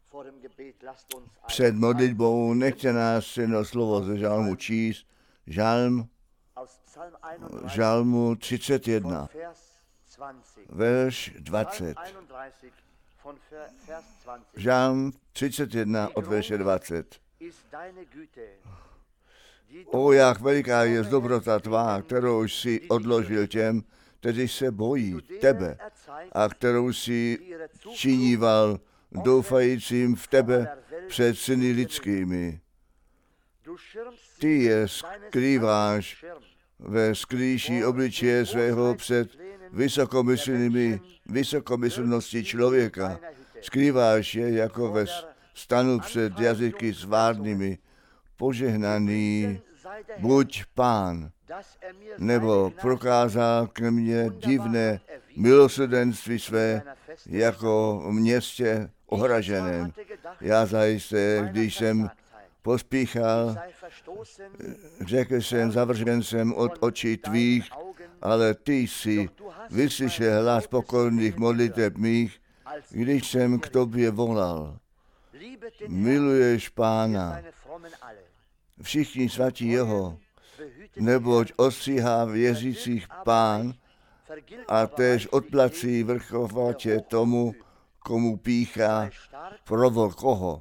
Před modlitbou nechte nás jedno slovo ze žalmu číst. Žalmu 31, verš 20. Žalm 31 od verše 20. O, jak veliká je dobrota tvá, kterou jsi odložil těm, kteří se bojí tebe a kterou jsi činíval doufajícím v tebe před syny lidskými. Ty je skrýváš ve skrýší obličeje svého před vysokomyslností člověka. Skrýváš je jako ve stanu před jazyky svárnými. Požehnaný buď Pán, nebo prokázal ke mně divné milosrdenství své jako v městě ohraženém. Já zajisté, když jsem pospíchal, řekl jsem, zavržen jsem od očí tvých, ale ty jsi vyslyšel hlas pokorných modliteb mých, když jsem k tobě volal. Miluješ Pána, všichni svatí jeho, neboť ostříhá věřících Pán a též odplací vrchovatě tomu, komu píchá provo koho.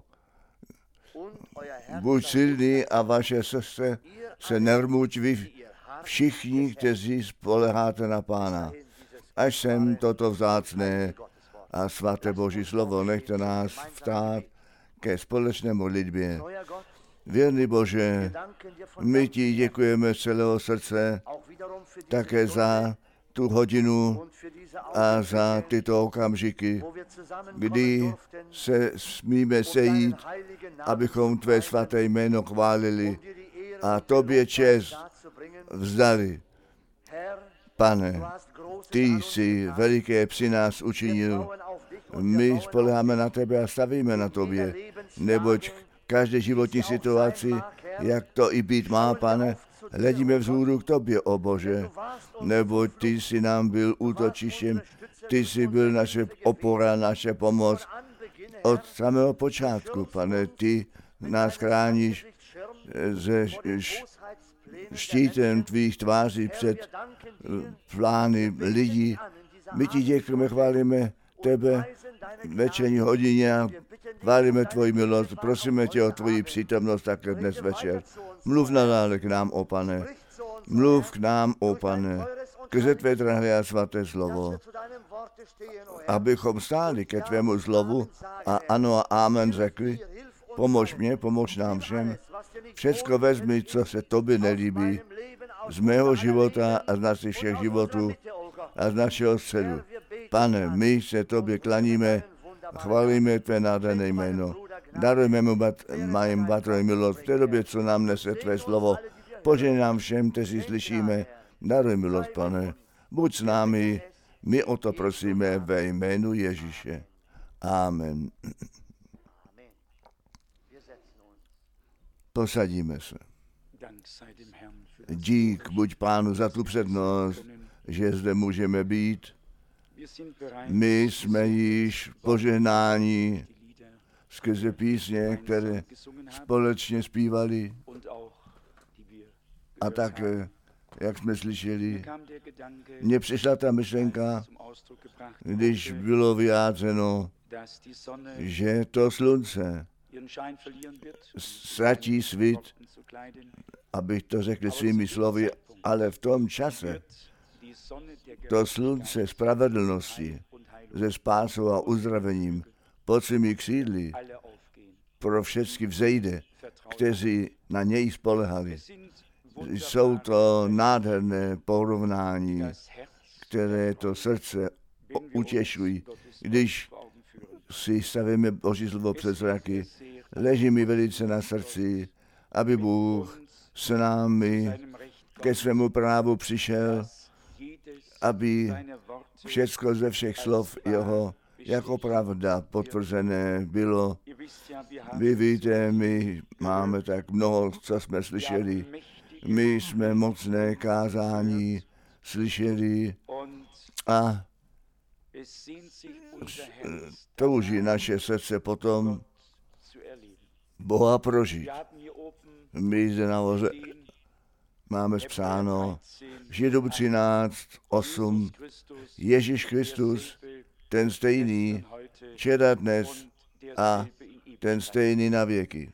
Buď silný a vaše srdce se nermuť vy všichni, kteří spoleháte na Pána. Až sem toto vzácné a svaté Boží slovo, nechte nás vstát ke společné modlitbě. Věrný Bože, my ti děkujeme z celého srdce také za tu hodinu a za tyto okamžiky, kdy se smíme sejít, abychom tvé svaté jméno chválili a tobě čest vzdali. Pane, ty jsi veliké při nás učinil. My spoléháme na tebe a stavíme na tobě, neboť každé životní situaci, jak to i být má, Pane, hledíme vzhůru k tobě, o Bože, neboť ty jsi nám byl útočištěm, ty jsi byl naše opora, naše pomoc od samého počátku, Pane, ty nás chráníš ze štítem tvých tváří před plány lidí. My ti děkujeme, chválíme tebe večerní hodině a chválíme tvoji milost. Prosíme tě o tvoji přítomnost také dnes večer. Mluv nadále k nám, o Pane. Mluv k nám, o Pane. Skrze tvé drahé a svaté slovo. Abychom stáli ke tvému slovu a ano a amen řekli. Pomož mě, pomož nám všem. Všecko vezmi, co se tobě nelíbí, z mého života a z našich všech životů a z našeho středu. Pane, my se tobě klaníme, chválíme tvé nádherné jméno. Darujeme mu majím batrovi milost v té době, co nám nese tvé slovo. Požehnej nám všem, kteří slyšíme. Daruj milost, Pane. Buď s námi, my o to prosíme ve jménu Ježíše. Amen. Posadíme se. Dík buď Pánu za tu přednost, že zde můžeme být. My jsme již požehnáni skrze písně, které společně zpívali a také, jak jsme slyšeli, mně přišla ta myšlenka, když bylo vyjádřeno, že to slunce ztratí svit, abych to řekl svými slovy, ale v tom čase to slunce spravedlnosti se spásou a uzdravením pod svými křídly pro všechny vzejde, kteří na něj spolehali. Jsou to nádherné porovnání, které to srdce utěšují. Když si stavíme Boží slovo před zraky, leží mi velice na srdci, aby Bůh s námi ke svému právu přišel, aby všecko ze všech slov jeho jako pravda potvrzené bylo. Vy víte, my máme tak mnoho, co jsme slyšeli. My jsme mocné kázání slyšeli a touží naše srdce potom, Boha prožít. My zde nahoře máme spsáno Židům 13:8. Ježíš Kristus, ten stejný, včera, dnes a ten stejný na věky.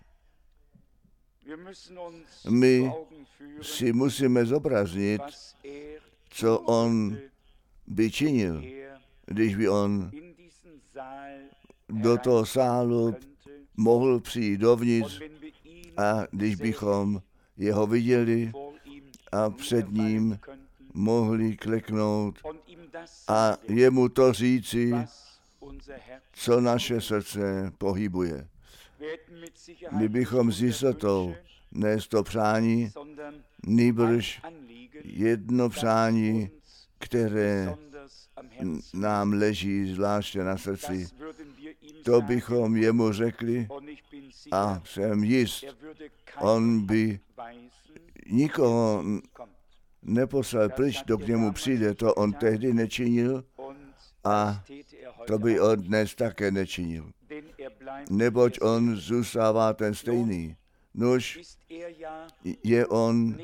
My si musíme zobraznit, co on by činil, když by on do toho sálu mohl přijít dovnitř a když bychom jeho viděli a před ním mohli kleknout a jemu to říci, co naše srdce pohybuje. My bychom s jistotou nést to přání, nýbrž jedno přání, které nám leží zvláště na srdci. To bychom jemu řekli a jsem jist, on by nikoho neposlal pryč, do k němu přijde, to on tehdy nečinil a to by on dnes také nečinil. Neboť on zůstává ten stejný. Nož je on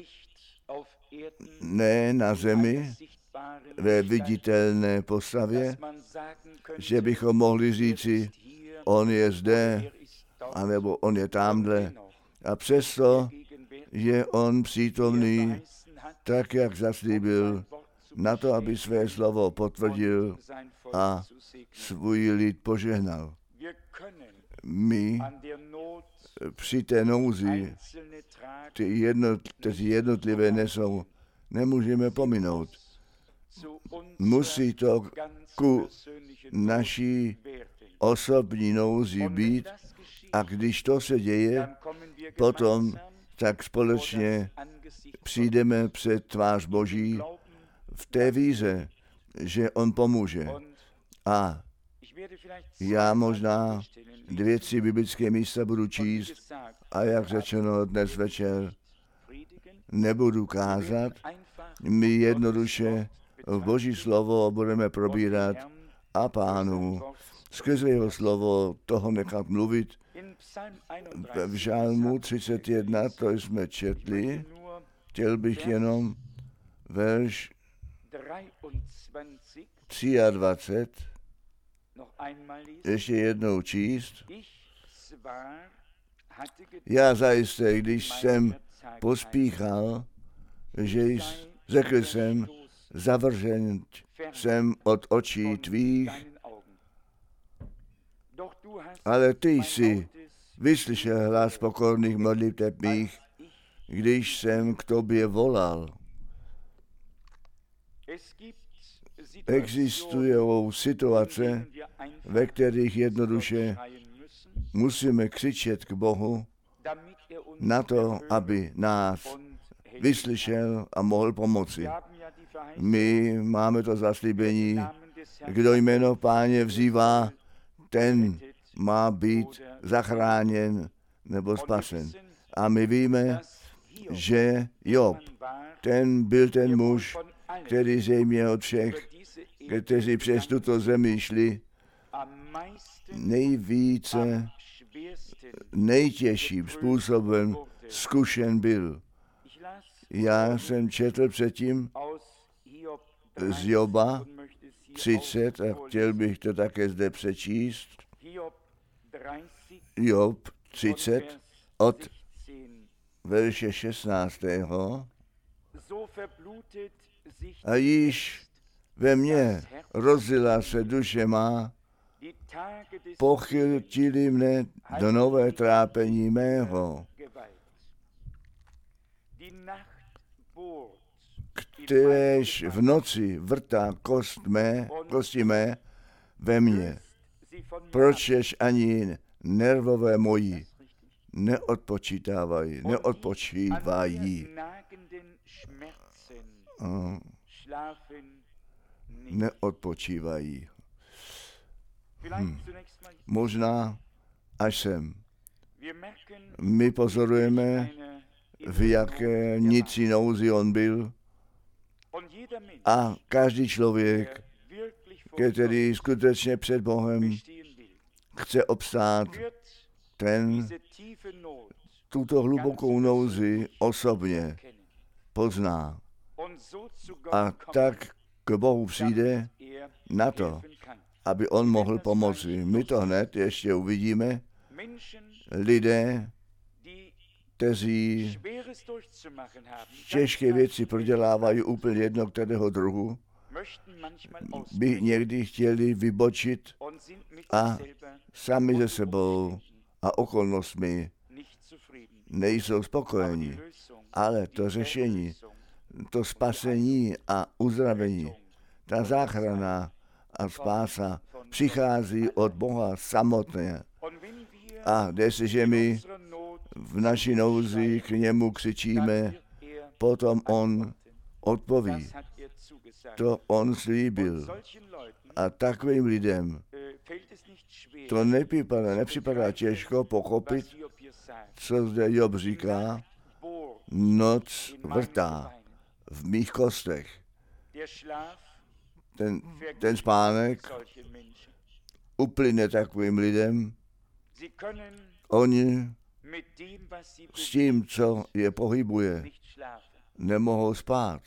ne na zemi ve viditelné postavě, že bychom mohli říci, on je zde, anebo on je tamhle. A přesto je on přítomný, tak jak zaslíbil, na to, aby své slovo potvrdil a svůj lid požehnal. My při té nouzi, ty jednotlivé nesou, nemůžeme pominout. Musí to ku naší osobní nouzi být a když to se děje, potom tak společně přijdeme před tvář Boží v té víře, že on pomůže. A já možná 2-3 biblické místa budu číst a jak řečeno dnes večer nebudu kázat. My jednoduše v Boží slovo budeme probírat a Pánu skrze jeho slovo toho nechat mluvit. V Žalmu 31, to jsme četli, chtěl bych jenom verš 23 ještě jednou číst. Já zajisté, když jsem pospíchal, že řekl jsem, zavržen jsem od očí tvých, ale ty jsi vyslyšel hlas pokorných modliteb mých, když jsem k tobě volal. Existují situace, ve kterých jednoduše musíme křičet k Bohu na to, aby nás vyslyšel a mohl pomoci. My máme to zaslíbení, kdo jméno Páně vzývá, ten má být zachráněn nebo spasen. A my víme, že Job, ten byl ten muž, který zřejmě od všech, kteří přes tuto zemi šli, nejvíce, nejtěžším způsobem zkušen byl. Já jsem četl předtím z Joba 30 a chtěl bych to také zde přečíst. Job 30 od verše 16. A již ve mně rozlila se duše má, pochytili mne do nové trápení mého, kteréž v noci vrtá kosti mé ve mně. Pročež ani nervové moji neodpočívají. Neodpočívají. Možná až sem. My pozorujeme, v jaké nicí nouzi on byl a každý člověk, který skutečně před Bohem chce obstát, ten tuto hlubokou nouzi osobně pozná a tak k Bohu přijde na to, aby on mohl pomoci. My to hned ještě uvidíme. Lidé, kteří těžké věci prodělávají úplně jedno kterého druhu, by někdy chtěli vybočit a sami ze sebou a okolnostmi nejsou spokojeni. Ale to řešení, to spasení a uzdravení, ta záchrana a spása přichází od Boha samotné. A jestliže my v naší nouzi k němu křičíme, potom on odpoví. To on slíbil. A takovým lidem to nepřipadá těžko pochopit, co zde Job říká. Noc vrtá v mých kostech. Ten spánek uplyne takovým lidem. Oni s tím, co je pohybuje, nemohou spát.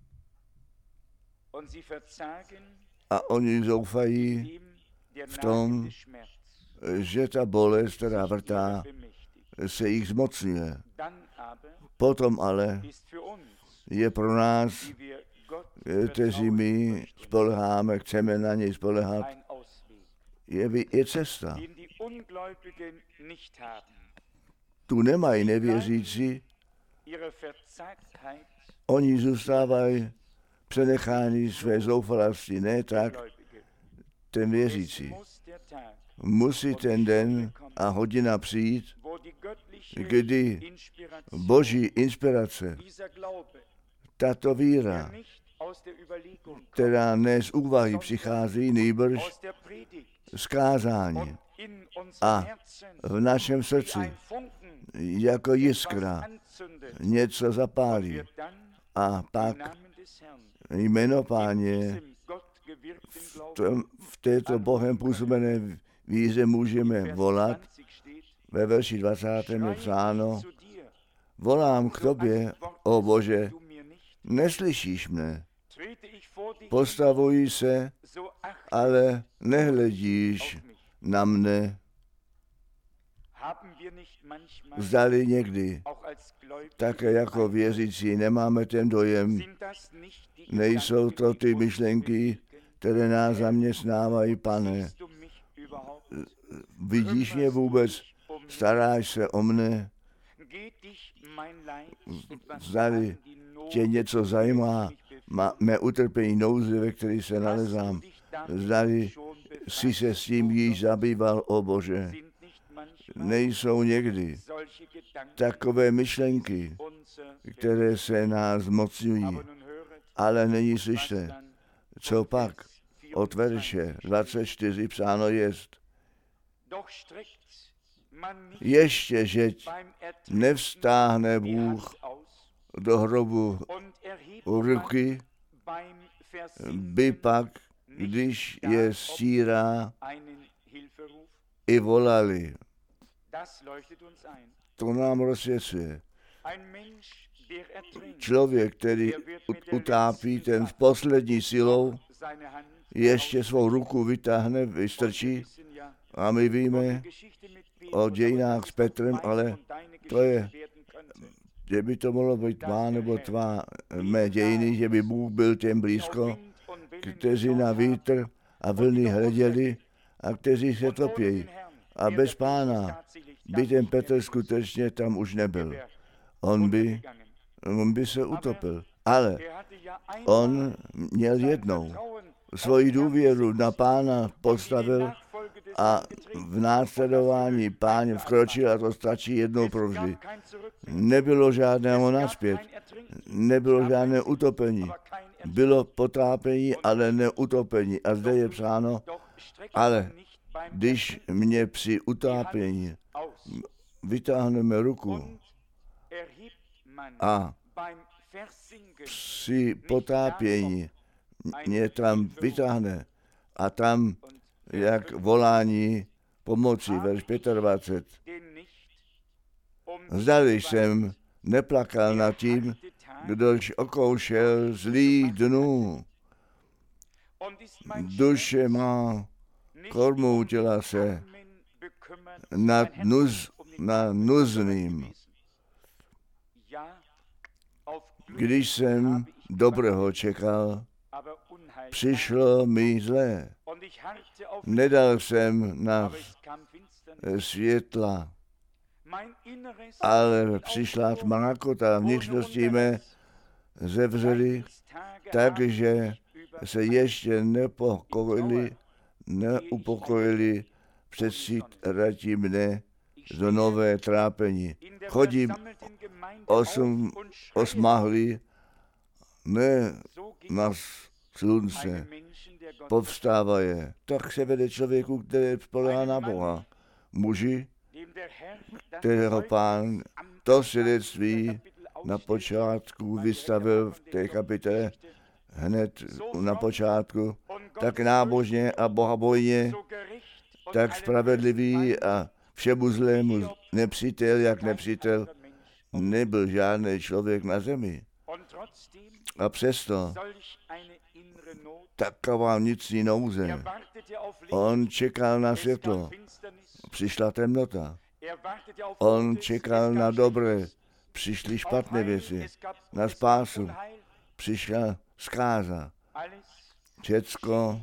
A oni zoufají v tom, že ta bolest, která vrtá, se jich zmocňuje. Potom ale je pro nás, kteří my spoleháme, chceme na něj spolehat, je cesta. Tu nemají nevěřící, oni zůstávají přenecháni své zoufalosti, ne tak ten věřící. Musí ten den a hodina přijít, kdy boží inspirace, tato víra, která ne z úvahy přichází, nýbrž z kázání a v našem srdci jako jiskra něco zapálí. A pak jméno Páně v této Bohem působené víře můžeme volat. Ve verši 20. je psáno: volám k tobě, o Bože, neslyšíš mne. Postavuji se, ale nehledíš na mne. Zdali někdy, také jako věřící, nemáme ten dojem, nejsou to ty myšlenky, které nás zaměstnávají, Pane. Vidíš mě vůbec? Staráš se o mne? Zdali tě něco zajímá, mé utrpení nouze, ve které se nalezám. Zdali jsi se s tím již zabýval, o Bože. Nejsou někdy takové myšlenky, které se nás zmocňují, ale není slyšte. Co pak? Od verše 24 psáno jest: ještě, žeť nevstáhne Bůh do hrobu ruky, by pak, když je stírá, i volali. To nám rozsvěcuje. Člověk, který utápí, ten s poslední silou ještě svou ruku vytáhne, vystrčí. A my víme o dějinách s Petrem, ale to je, že by to mohlo být tvá nebo tvá mé dějiny, že by Bůh byl těm blízko, kteří na vítr a vlny hleděli a kteří se topějí. A bez Pána by ten Petr skutečně tam už nebyl. On by se utopil. Ale on měl jednou svoji důvěru na Pána postavil a v následování Pán vkročil, a to stačí jednou provždy. Nebylo žádného nazpět, nebylo žádné utopení. Bylo potápení, ale neutopení. A zde je psáno: ale když mě při utápění vytáhneme ruku a při potápění mě tam vytáhne a tam jak volání pomoci, verš 25, Zdali jsem neplakal nad tím, kdož okoušel zlých dnů. Duše má kormoutila se nad nuzným. Když jsem dobrého čekal, přišlo mi zlé. Nedal jsem na světla, ale přišla tmavota, vnitřnosti mé zevřely, takže se ještě neupokojili, předstírati mne do nové trápení. Chodím osmahlý, ne na slunce, povstává je. Tak se vede člověku, který spoléhá na Boha. Muži, kterého Pán to svědectví na počátku vystavil v té kapitole, hned na počátku, tak nábožně a bohabojně, tak spravedlivý a všemu zlému nepřítel, jak nepřítel, nebyl žádný člověk na zemi. A přesto taková vnitřní nouze. On čekal na světlo. Přišla temnota. On čekal na dobré. Přišly špatné věci. Na spásu. Přišla zkáza. Všecko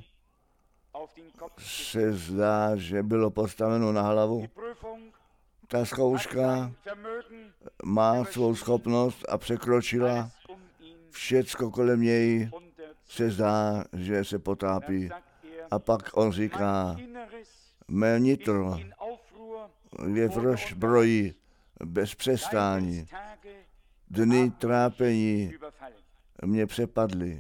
se zdá, že bylo postaveno na hlavu. Ta zkouška má svou schopnost a překročila. Všecko kolem něj se zdá, že se potápí. A pak on říká, mé nitro je v rozbroji bez přestání. Dny trápení mě přepadly.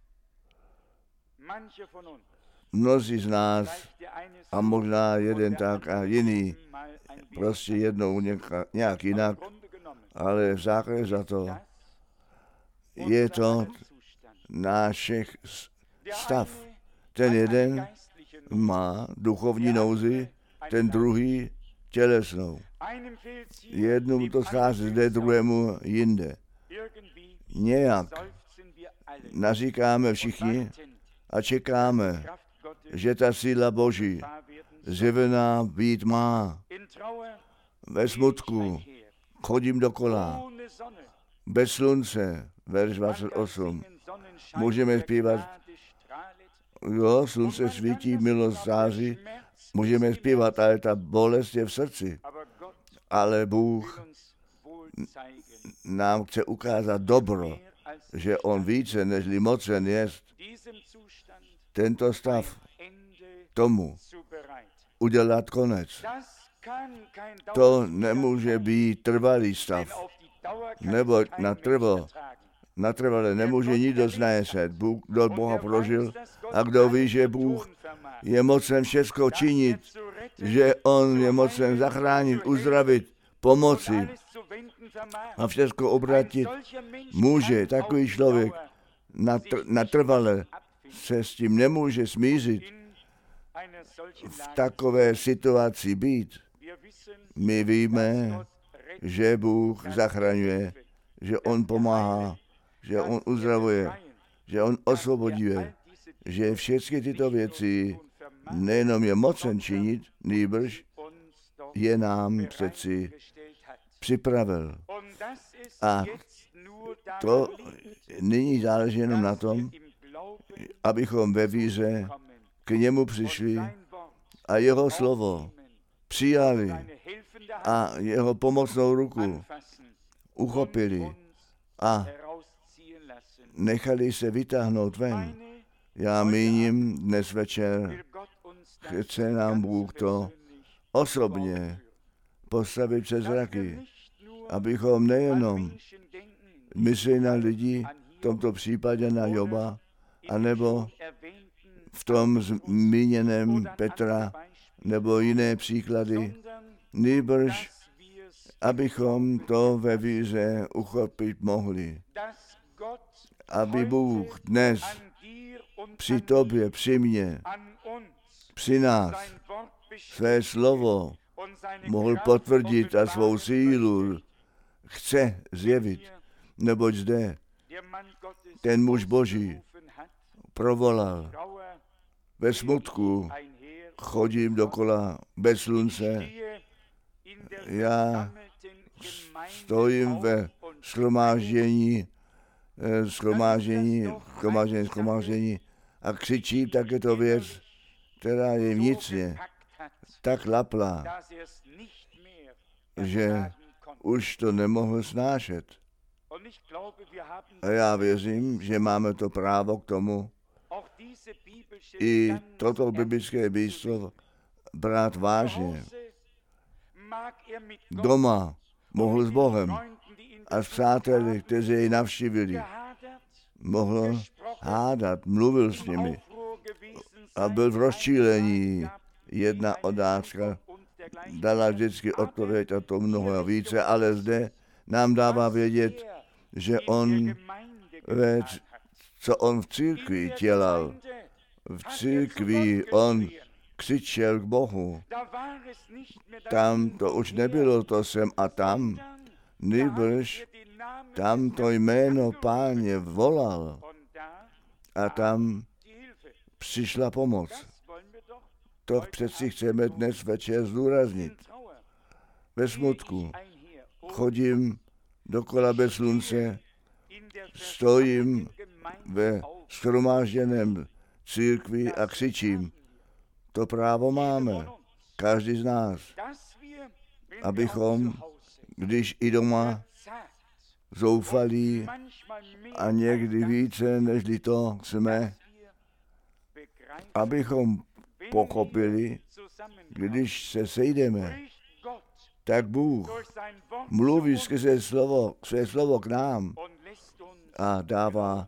Mnozí z nás, a možná jeden tak a jiný, prostě jednou nějak jinak, ale v základě za to je to náš stav. Ten jeden má duchovní nouzi, ten druhý tělesnou. Jednomu to schází zde, druhému jinde. Nějak naříkáme všichni a čekáme, že ta síla Boží zjevená být má. Ve smutku chodím dokola, bez slunce, verš 28. Můžeme zpívat, jo, slunce svítí, milost září, můžeme zpívat, ale ta bolest je v srdci. Ale Bůh nám chce ukázat dobro, že on více nežli mocen jest tento stav tomu udělat konec. To nemůže být trvalý stav, neboť natrvale nemůže nikdo znést. Bůh, kdo Boha prožil a kdo ví, že Bůh je mocen všechno činit, že on je mocen zachránit, uzdravit, pomoci a všechno obratit, může takový člověk natrvale se s tím nemůže smířit, v takové situaci být. My víme, že Bůh zachraňuje, že on pomáhá, že on uzdravuje, že on osvoboduje, že všechny tyto věci nejenom je mocen činit, nýbrž je nám přeci připravil. A to nyní záleží jenom na tom, abychom ve víře k němu přišli a jeho slovo přijali a jeho pomocnou ruku uchopili a nechali se vytáhnout ven. Já míním dnes večer, chce nám Bůh to osobně postavit přes zraky, abychom nejenom mysleli na lidi, v tomto případě na Joba, anebo v tom zmíněném Petra, nebo jiné příklady, nýbrž abychom to ve víře uchopit mohli. Aby Bůh dnes při tobě, při mně, při nás své slovo mohl potvrdit a svou sílu chce zjevit, neboť zde ten muž Boží provolal: ve smutku chodím dokola bez slunce, já stojím ve shromáždění a křičím, tak je to věc, která je vnitřně tak lapla, že už to nemohl snášet. A já věřím, že máme to právo k tomu, i toto biblické místo brát vážně. Doma mohl s Bohem a s přáteli, kteří jej navštívili, mohl hádat, mluvil s nimi a byl v rozčílení. Jedna otázka dala vždycky odpověď, a to mnoho a více, ale zde nám dává vědět, že co on v církvi dělal. V církvi on křičel k Bohu. Tam to už nebylo to sem a tam, nýbrž tam to jméno Páně volal a tam přišla pomoc. To přeci chceme dnes večer zdůraznit. Ve smutku chodím dokola bez slunce, stojím ve shromážděném církvi a křičím. To právo máme, každý z nás, abychom, když i doma zoufalí a někdy více, nežli to jsme, abychom pochopili, když se sejdeme, tak Bůh mluví skrze své slovo k nám a dává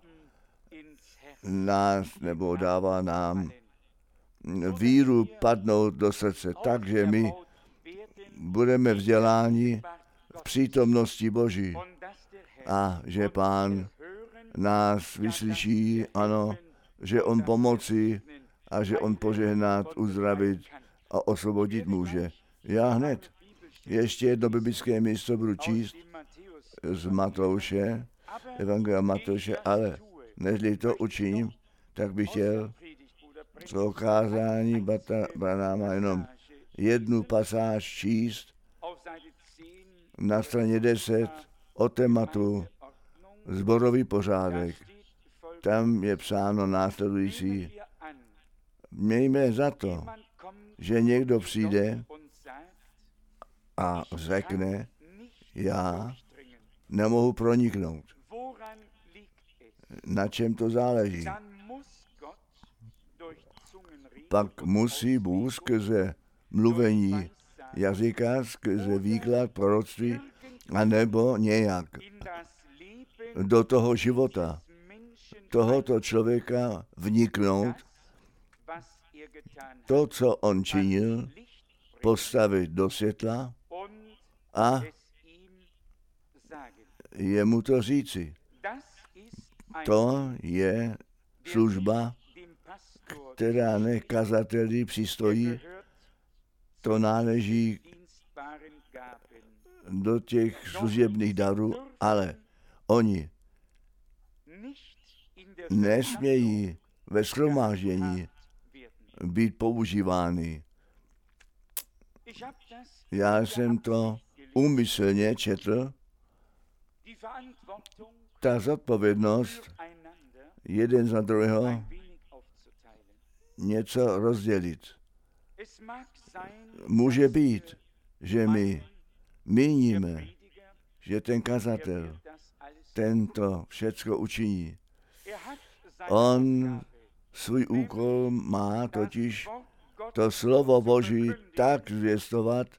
nám víru padnout do srdce, takže my budeme vzděláni v přítomnosti Boží a že Pán nás vyslyší, ano, že on pomoci a že on požehnat, uzdravit a osvobodit může. Já hned ještě jedno biblické místo budu číst z Matouše, Evangelia Matouše, ale nežli to učiním, tak bych chtěl to kázání Branáma jenom jednu pasáž číst na straně 10 o tématu sborový pořádek. Tam je psáno následující: mějme za to, že někdo přijde a řekne, já nemohu proniknout. Na čem to záleží? Pak musí Bůh skrze mluvení jazyka, skrze výklad proroctví, anebo nějak do toho života tohoto člověka vniknout, to, co on činil, postavit do světla a jemu to říci. To je služba, která ne kazateli přistojí, to náleží do těch služebných darů, ale oni nesmějí ve shromáždění být používány. Já jsem to úmyslně četl, ta zodpovědnost jeden za druhého něco rozdělit. Může být, že my míníme, že ten kazatel tento všecko učiní. On svůj úkol má totiž to slovo Boží tak zvěstovat,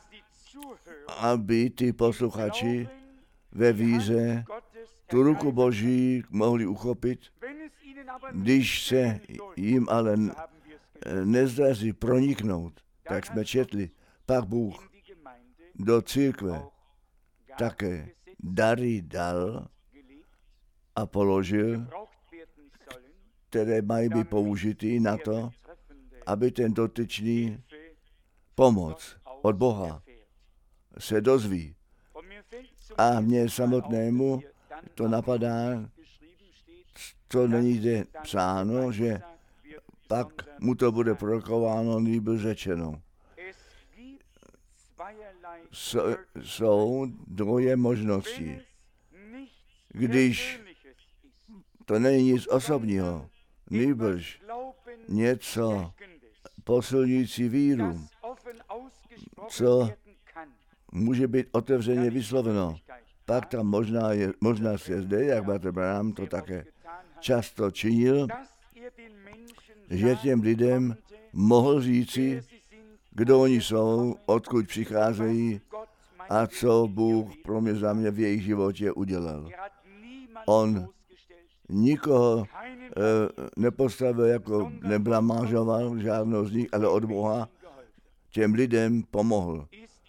aby ty posluchači ve víře tu ruku Boží mohli uchopit. Když se jim ale nezdaří proniknout, tak jsme četli, pak Bůh do církve také dary dal a položil, které mají být použity na to, aby ten dotyčný pomoc od Boha se dozví. A mně samotnému to napadá, co není zde psáno, že pak mu to bude prorokováno, nýbrž řečeno. Jsou dvoje možnosti. Když to není nic osobního, nýbrž něco posilňující víru, co může být otevřeně vysloveno, pak tam možnost je zde, jak bratr Branham to také často činil, že těm lidem mohl říci, kdo oni jsou, odkud přicházejí a co Bůh pro mě za mě v jejich životě udělal. On nikoho nepostavil, jako neblamážoval žádnou z nich, ale od Boha těm lidem pomohl.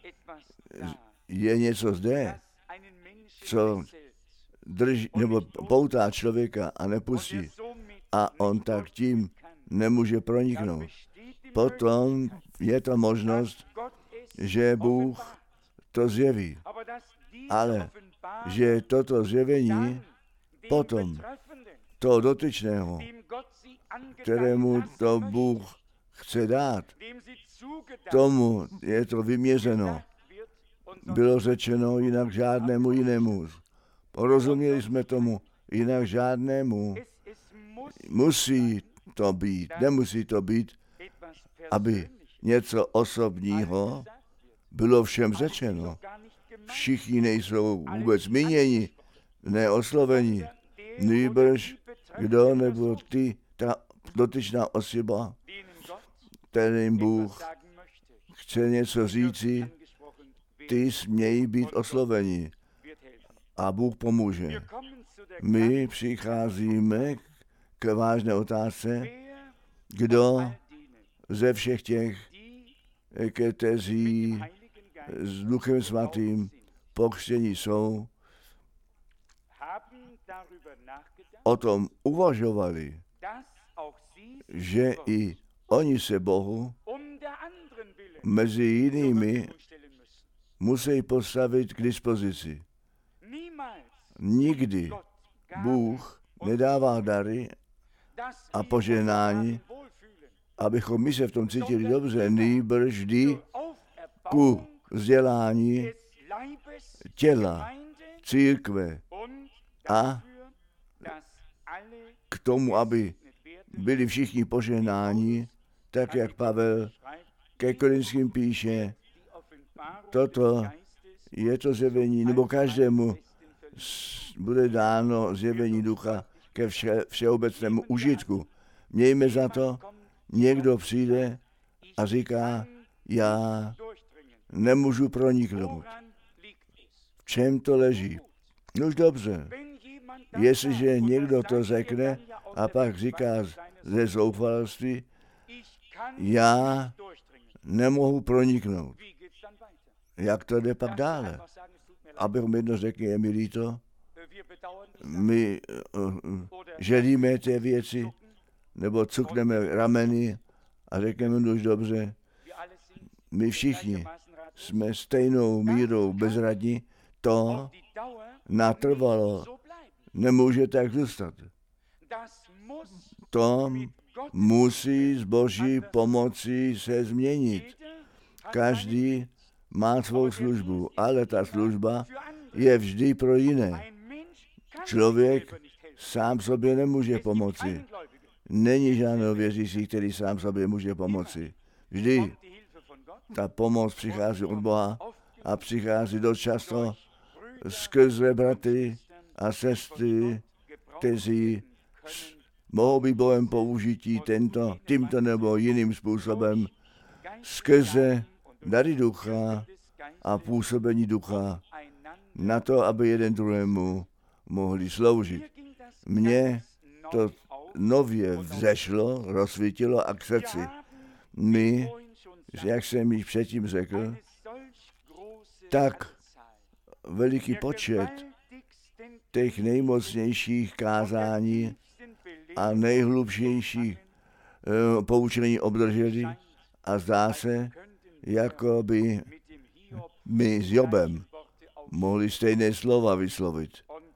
Je něco zde, co drží nebo poutá člověka a nepustí, a on tak tím nemůže proniknout. Potom je to možnost, že Bůh to zjeví, ale že toto zjevení potom toho dotyčného, kterému to Bůh chce dát, tomu je to vyměřeno. Bylo řečeno jinak žádnému jinému. Porozuměli jsme tomu jinak žádnému. Musí to být, nemusí to být, aby něco osobního bylo všem řečeno. Všichni nejsou vůbec míněni, neosloveni. Nýbrž kdo nebo ty, ta dotyčná osoba, kterým Bůh chce něco říci, ty smějí být osloveni a Bůh pomůže. My přicházíme k vážné otázce, kdo ze všech těch, kteří s Duchem Svatým pokřtění jsou, o tom uvažovali, že i oni se Bohu mezi jinými musí postavit k dispozici. Nikdy Bůh nedává dary a požehnání, abychom my se v tom cítili dobře, nýbrž vždy ku vzdělání těla, církve a k tomu, aby byli všichni požehnáni, tak jak Pavel ke Korinským píše, toto je to zjevení, nebo každému bude dáno zjevení ducha ke všeobecnému užitku. Mějme za to, někdo přijde a říká, já nemůžu proniknout. V čem to leží? Nož dobře, jestliže někdo to řekne a pak říká ze zoufalství, já nemohu proniknout. Jak to jde pak dále? Abychom jedno řekli, je mi líto, my želíme ty věci, nebo cukneme rameny a řekneme už dobře, my všichni jsme stejnou mírou bezradní, to natrvalo nemůže tak zůstat. To musí s Boží pomocí se změnit. Každý má svou službu, ale ta služba je vždy pro jiné. Člověk sám sobě nemůže pomoci. Není žádný věřící, který sám sobě může pomoci. Vždy ta pomoc přichází od Boha a přichází dost často skrze bratry a sestry, kteří mohou být Bohem použití tímto nebo jiným způsobem skrze dary ducha a působení ducha na to, aby jeden druhému mohli sloužit. Mně to nově vzešlo, rozsvítilo a k srdci. My, jak jsem již předtím řekl, tak veliký počet těch nejmocnějších kázání a nejhlubšějších poučení obdrželi a zdá se, jako by my s Jobem mohli stejné slova vyslovit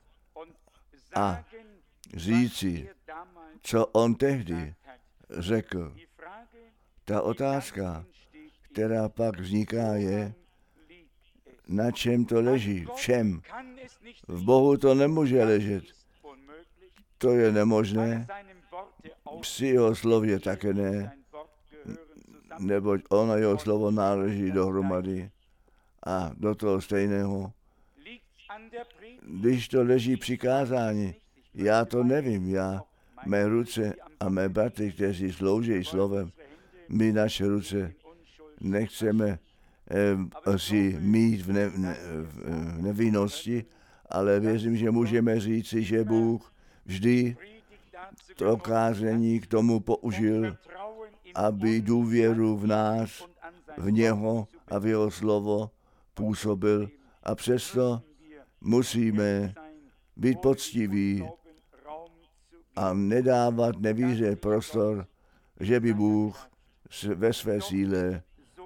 a říci, co on tehdy řekl. Ta otázka, která pak vzniká, je, na čem to leží, v čem. V Bohu to nemůže ležet. To je nemožné, při jeho slově také ne, neboť on a jeho slovo náleží dohromady a do toho stejného. Když to leží při kázání, já to nevím, mé ruce a mé bratry, kteří slouží slovem, my naše ruce nechceme si mít v nevinnosti, ale věřím, že můžeme říci, že Bůh vždy to kázání k tomu použil, aby důvěru v nás, v něho a v jeho slovo působil. A přesto musíme být poctiví a nedávat nevíře prostor, že by Bůh ve své síle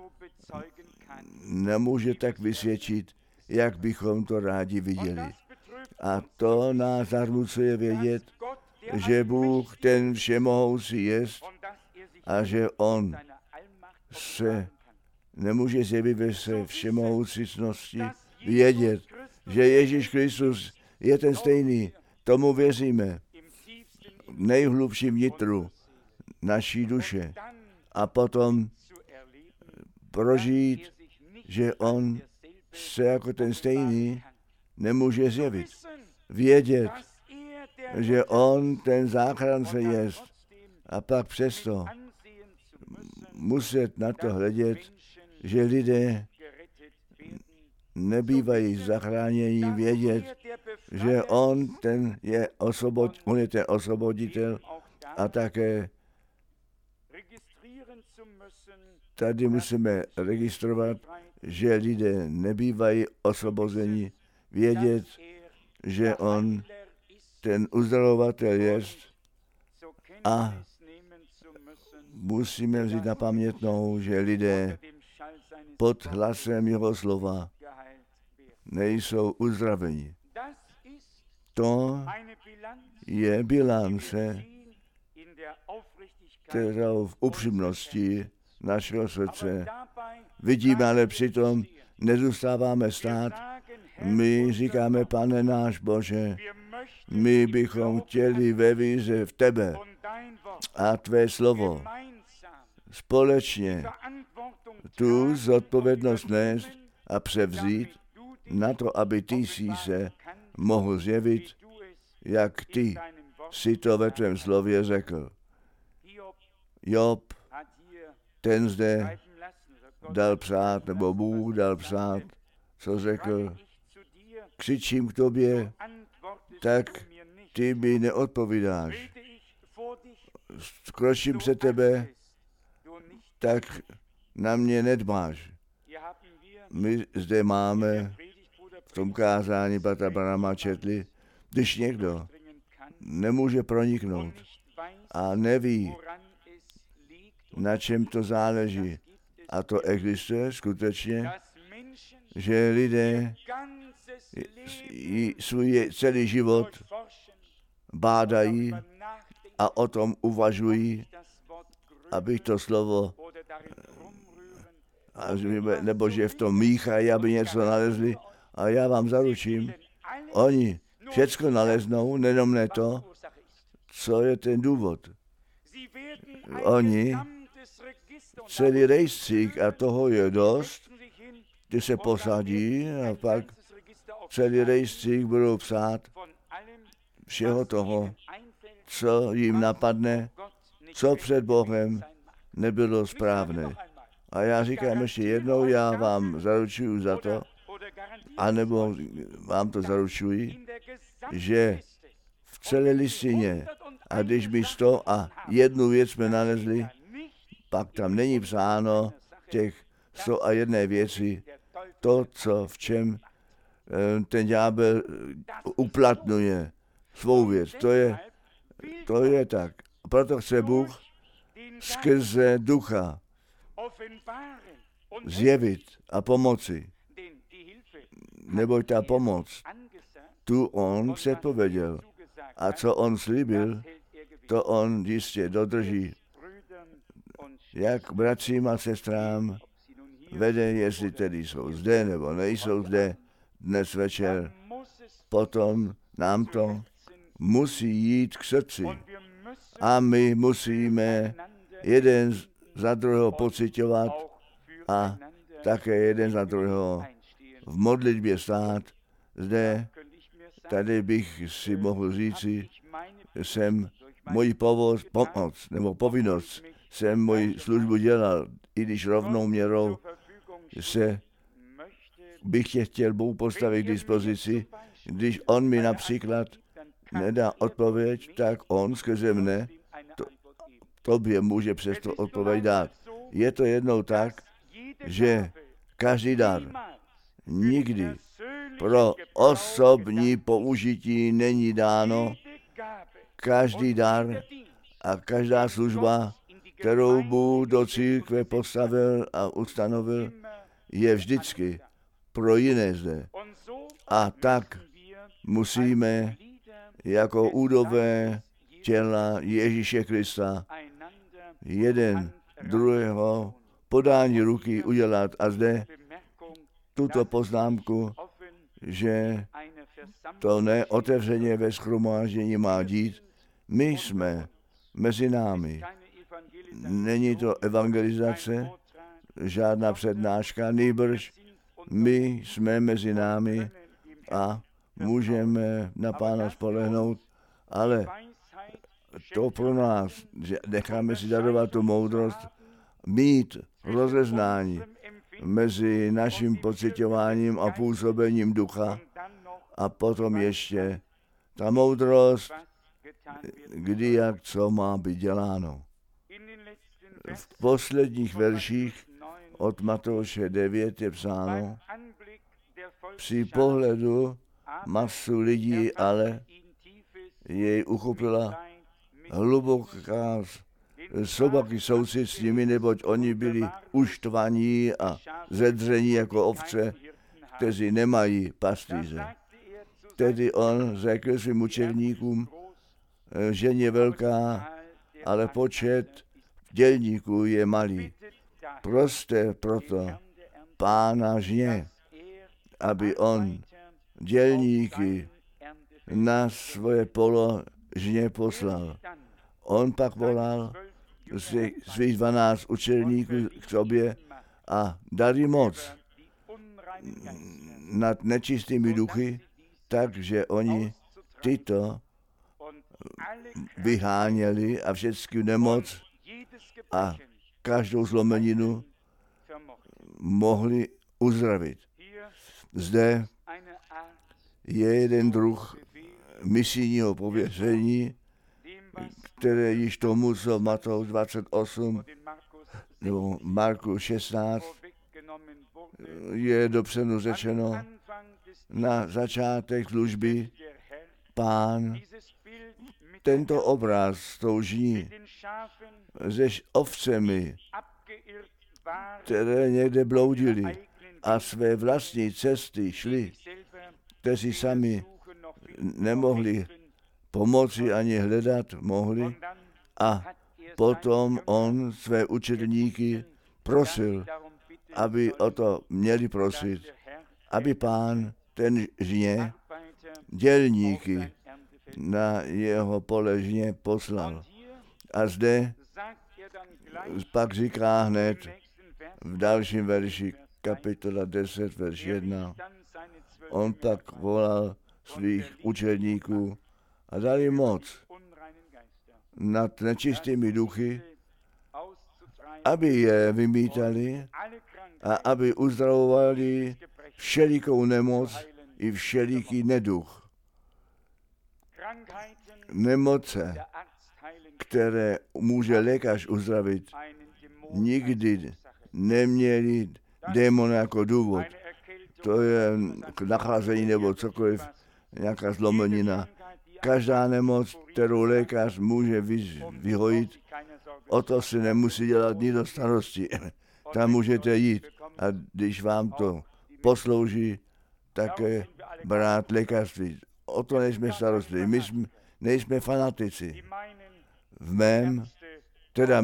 nemůže tak vysvědčit, jak bychom to rádi viděli. A to nás zarmucuje vědět, že Bůh ten všemohoucí jest a že on se nemůže zjevit ve své všemohoucnosti, vědět, že Ježíš Kristus je ten stejný. Tomu věříme v nejhlubším vnitru naší duše. A potom prožít, že on se jako ten stejný nemůže zjevit. Vědět, že on ten záchránce jest. A pak přesto muset na to hledět, že lidé nebývají zachráněni, vědět, že on je ten osvoboditel a také tady musíme registrovat, že lidé nebývají osvobozeni, vědět, že on ten uzdravovatel jest a musíme vzít na pamětnou, že lidé pod hlasem jeho slova nejsou uzdraveni. To je bilance, kterou v upřímnosti našeho srdce vidíme, ale přitom nezůstáváme stát. My říkáme, Pane náš Bože, my bychom chtěli ve víře v tebe a tvé slovo společně tu zodpovědnost nést a převzít na to, aby ty jsi se mohl zjevit, jak ty si to ve tvém slově řekl. Job, ten zde dal psát, nebo Bůh dal psát, co řekl, křičím k tobě, tak ty mi neodpovídáš. Skročím před tebe, tak na mě nedbáš. My zde máme v tom kázání bratra Branhama četli, když někdo nemůže proniknout a neví, na čem to záleží, a to existuje skutečně, že lidé svůj celý život bádají a o tom uvažují, aby to slovo, nebo že v tom míchají, aby něco nalezli. A já vám zaručím, oni všecko naleznou, nejenom ne to, co je ten důvod. Oni celý rejstřík, a toho je dost, kdy se posadí a pak celý rejstřík budou psát všeho toho, co jim napadne, co před Bohem nebylo správné. A já říkám ještě jednou, já vám zaručuju za to, anebo vám to zaručuji, že v celé listině, a když by 101 věc jsme nalezli, pak tam není psáno těch 101 věci, to, co v čem ten ďábel uplatňuje svou věc. To je tak. Proto chce Bůh skrze ducha zjevit a pomoci. neboť ta pomoc, tu on předpověděl. A co on slíbil, to on jistě dodrží. Jak bratřím a sestrám vede, jestli tedy jsou zde nebo nejsou zde dnes večer, potom nám to musí jít k srdci. A my musíme jeden za druhého pociťovat a také jeden za druhého v modlitbě stát. Zde, tady bych si mohl říci, jsem moji pomoc nebo povinnost, jsem moji službu dělal, i když rovnou měrou se bych tě chtěl Bůh postavit k dispozici. Když on mi například nedá odpověď, tak on skrze mne tobě může přesto odpověď dát. Je to jednou tak, že každý dar nikdy pro osobní použití není dáno. Každý dar a každá služba, kterou Bůh do církve postavil a ustanovil, je vždycky pro jiné zde. A tak musíme jako údové těla Ježíše Krista jeden druhého podání ruky udělat. A zde tuto poznámku, že to neotevřeně ve shromáždění má dít. My jsme mezi námi. Není to evangelizace, žádná přednáška, nýbrž my jsme mezi námi a můžeme na Pána spolehnout, ale to pro nás, že necháme si darovat tu moudrost, mít rozeznání mezi naším pociťováním a působením ducha a potom ještě ta moudrost, kdy jak co má být děláno. V posledních verších od Matouše 9 je psáno, při pohledu masu lidí, ale jej uchopila hluboká sobaky soucit s nimi, neboť oni byli uštvaní a zedření jako ovce, kteří nemají pastýře. Tedy on řekl svým učedníkům, žen je velká, ale počet dělníků je malý. Proste proto Pána žně, aby on dělníky na svoje polo žně poslal. On pak volal svých 12 učedníků k sobě a dal jim moc nad nečistými duchy, takže oni tyto vyháněli a všechny nemoc a každou zlomeninu mohli uzdravit. Zde je jeden druh misijního pověření, které již tomu, co Matouš 28 nebo Marku 16 je dopředu řečeno, na začátek služby Pán tento obraz s tou žní se ovcemi, které někde bloudili a své vlastní cesty šli, kteří sami nemohli pomoci ani hledat mohli, a potom on své učedníky prosil, aby o to měli prosit, aby Pán ten žně dělníky na jeho pole žně poslal. A zde pak říká hned v dalším verši kapitola 10, verš 1, on pak volal svých učedníků a dal jim moc nad nečistými duchy, aby je vymítali a aby uzdravovali všelikou nemoc i všeliký neduch. Nemoce, které může lékař uzdravit, nikdy neměli démon jako důvod. To je nachlazení nebo cokoliv, nějaká zlomenina. Každá nemoc, kterou lékař může vyhojit, o to si nemusí dělat ni do starosti. Tam můžete jít a když vám to poslouží, také brát lékařství. O to nejsme starostliví. My nejsme fanatici. V mém, teda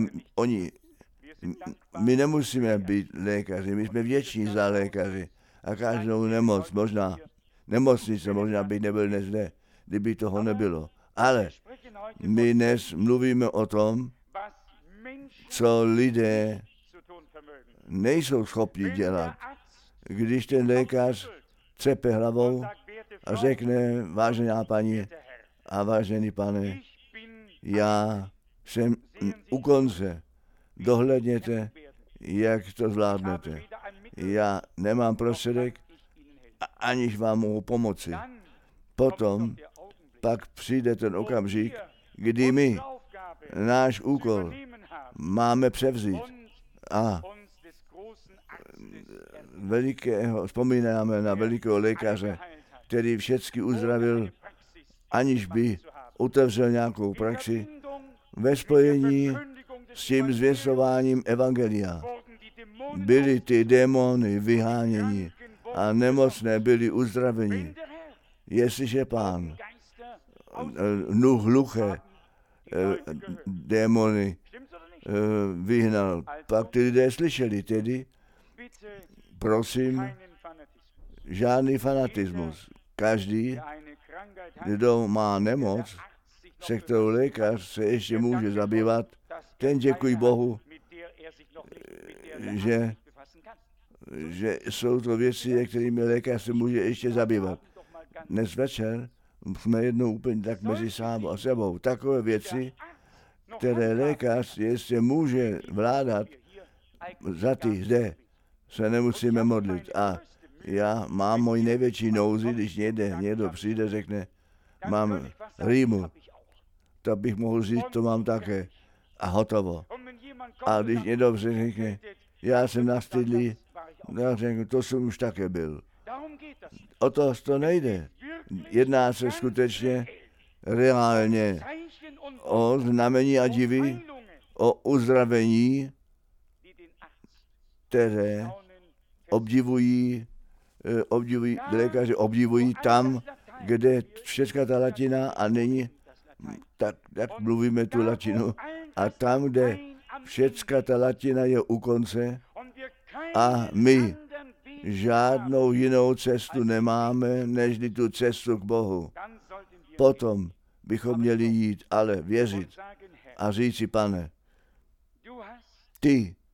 my nemusíme být lékaři, my jsme vděční za lékaři a každou nemoc, možná nemocnice, možná by nebyl dnes zde, kdyby toho nebylo. Ale my dnes mluvíme o tom, co lidé nejsou schopni dělat. Když ten lékař cepe hlavou a řekne, vážená paní a vážený pane, já jsem u konce, dohledněte, jak to zvládnete. Já nemám prostředek, aniž vám mohu pomoci. Potom pak přijde ten okamžik, kdy my náš úkol máme převzít a vzpomínáme na velikého lékaře, který všecky uzdravil, aniž by otevřel nějakou praxi, ve spojení s tím zvěstováním evangelia. Byly ty démony vyháněni a nemocné byli uzdraveni. Jestliže Pán hluché démony vyhnal, pak ty lidé slyšeli, tedy prosím, žádný fanatismus. Každý, kdo má nemoc, se kterou lékař se ještě může zabývat, ten děkuji Bohu, že jsou to věci, se kterými lékař se může ještě zabývat. Dnes večer jsme jednou úplně tak mezi sebou. Takové věci, které lékař ještě může vládat, za ty zde se nemusíme modlit. A já mám můj největší nouzi, když někdo přijde, řekne, mám rýmu, tak bych mohl říct, to mám také. A hotovo. A když někdo řekne, já jsem nastydlý, já řeknu, to jsem už také byl. O to nejde. Jedná se skutečně reálně o znamení a divy, o uzdravení, které lékaři obdivují tam, kde všechna ta latina a není, tak mluvíme tu latinu, a tam, kde všecka ta latina je u konce a my žádnou jinou cestu nemáme, než tu cestu k Bohu. Potom bychom měli jít, ale věřit a říci, Pane, ty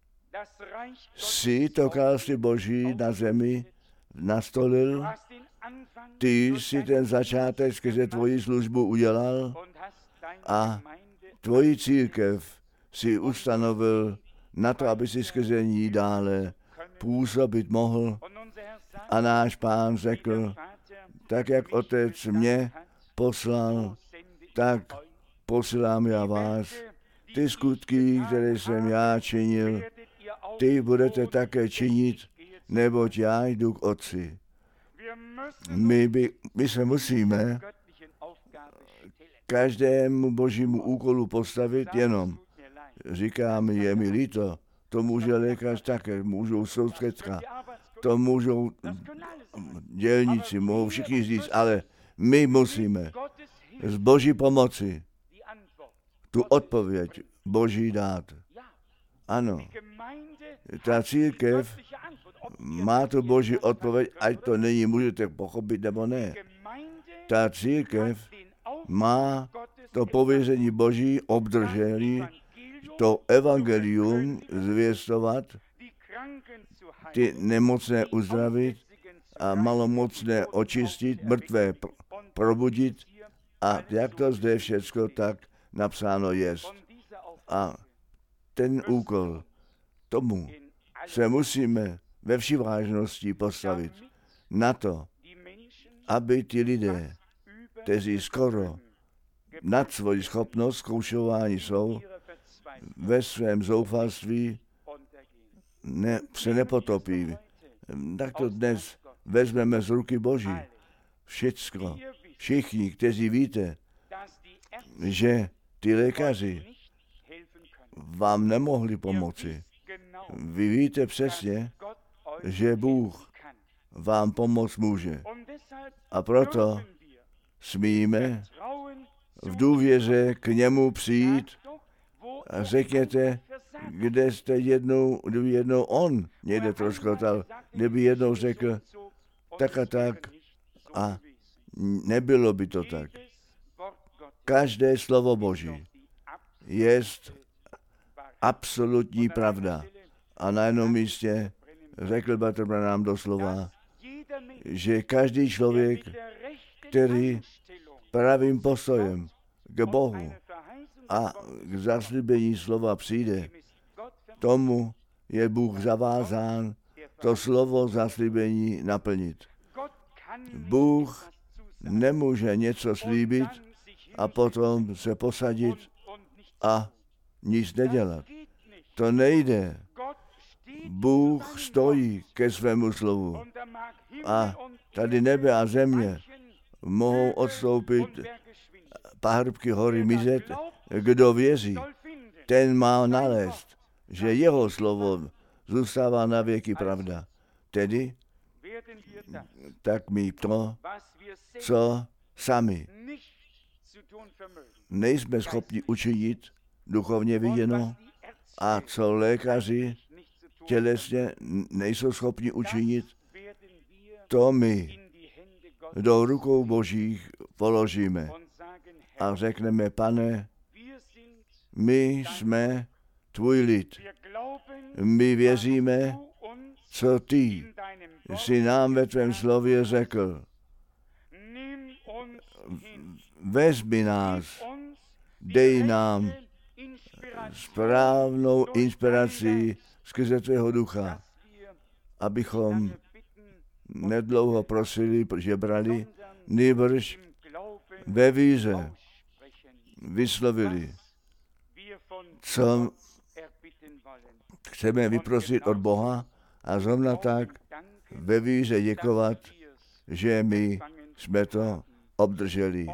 jsi to království Boží na zemi nastolil, ty jsi ten začátek skrze tvoji službu udělal a tvoji církev si ustanovil na to, aby si skrze ní dále působit mohl. A náš Pán řekl, tak jak Otec mě poslal, tak posílám já vás. Ty skutky, které jsem já činil, ty budete také činit, neboť já jdu k Otci. My se musíme každému božímu úkolu postavit jenom. Říkám, je mi líto, to může lékař také, můžou soudcecka, to můžou dělníci, mohou všichni říct, ale my musíme z Boží pomoci tu odpověď Boží dát. Ano, ta církev má tu Boží odpověď, ať to není, můžete pochopit nebo ne. Ta církev má to pověření Boží, obdrželi to evangelium zvěstovat, ty nemocné uzdravit a malomocné očistit, mrtvé probudit, a jak to zde všecko tak napsáno jest. A ten úkol, tomu se musíme ve vší vážnosti postavit na to, aby ti lidé, kteří skoro nad svoji schopnost zkoušování jsou, ve svém zoufalství se nepotopí. Tak to dnes vezmeme z ruky Boží. Všecko. Všichni, kteří víte, že ty lékaři vám nemohli pomoci. Vy víte přesně, že Bůh vám pomoct může. A proto smíme v důvěře k němu přijít a řekněte, kde jste jednou on někde troskotal, kdyby jednou řekl tak a tak a nebylo by to tak. Každé slovo Boží je absolutní pravda. A na jednom místě řekl Bratr Branham doslova, že každý člověk, který pravým postojem k Bohu a k zaslíbení slova přijde, tomu je Bůh zavázán to slovo zaslíbení naplnit. Bůh nemůže něco slíbit a potom se posadit a nic nedělat. To nejde. Bůh stojí ke svému slovu. A tady nebe a země mohou odstoupit, pahrbky hory mizet. Kdo věří, ten má nalézt, že jeho slovo zůstává na věky pravda. Tedy, tak my to, co sami nejsme schopni učinit, duchovně viděno, a co lékaři tělesně nejsou schopni učinit, to my do rukou Božích položíme a řekneme, Pane, my jsme tvůj lid. My věříme, co ty jsi nám ve tvém slově řekl. Vezmi nás, dej nám správnou inspiraci skrze tvého ducha, abychom nedlouho prosili, žebrali, nýbrž ve víře vyslovili, co chceme vyprosit od Boha, a zrovna tak ve víře děkovat, že my jsme to obdrželi.